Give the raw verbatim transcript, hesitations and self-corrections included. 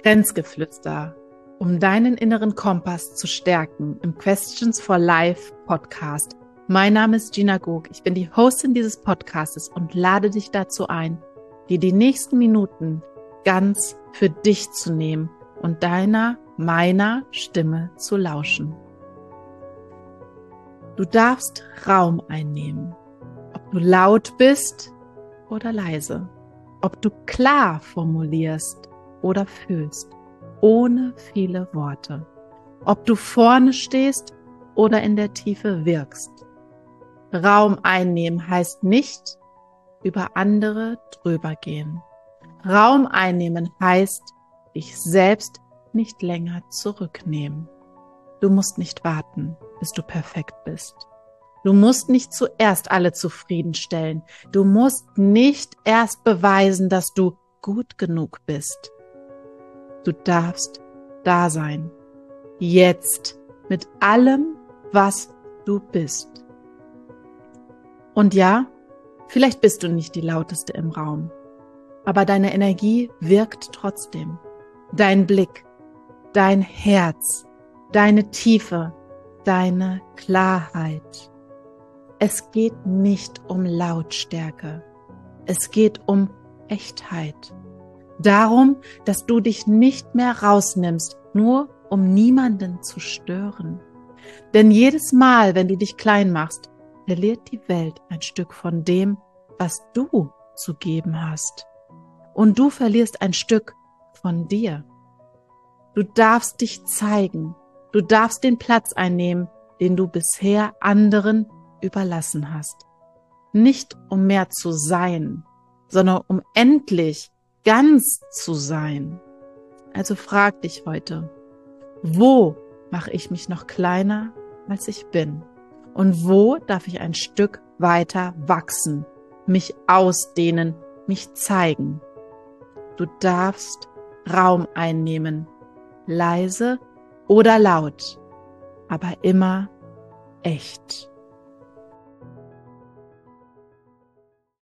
Grenzgeflüster, um deinen inneren Kompass zu stärken im Questions for Life Podcast. Mein Name ist Gina Gog, ich bin die Hostin dieses Podcastes und lade dich dazu ein, dir die nächsten Minuten ganz für dich zu nehmen und deiner, meiner Stimme zu lauschen. Du darfst Raum einnehmen, ob du laut bist oder leise, ob du klar formulierst oder fühlst, ohne viele Worte, ob du vorne stehst oder in der Tiefe wirkst. Raum einnehmen heißt nicht über andere drüber gehen. Raum einnehmen heißt dich selbst nicht länger zurücknehmen. Du musst nicht warten, bis du perfekt bist. Du musst nicht zuerst alle zufriedenstellen. Du musst nicht erst beweisen, dass du gut genug bist. Du darfst da sein. Jetzt mit allem, was du bist. Und ja, vielleicht bist du nicht die lauteste im Raum, aber deine Energie wirkt trotzdem. Dein Blick, dein Herz, deine Tiefe, deine Klarheit. Es geht nicht um Lautstärke. Es geht um Echtheit. Darum, dass du dich nicht mehr rausnimmst, nur um niemanden zu stören. Denn jedes Mal, wenn du dich klein machst, verliert die Welt ein Stück von dem, was du zu geben hast. Und du verlierst ein Stück von dir. Du darfst dich zeigen. Du darfst den Platz einnehmen, den du bisher anderen überlassen hast. Nicht um mehr zu sein, sondern um endlich ganz zu sein. Also frag dich heute, wo mache ich mich noch kleiner, als ich bin? Und wo darf ich ein Stück weiter wachsen, mich ausdehnen, mich zeigen? Du darfst Raum einnehmen, leise oder laut, aber immer echt.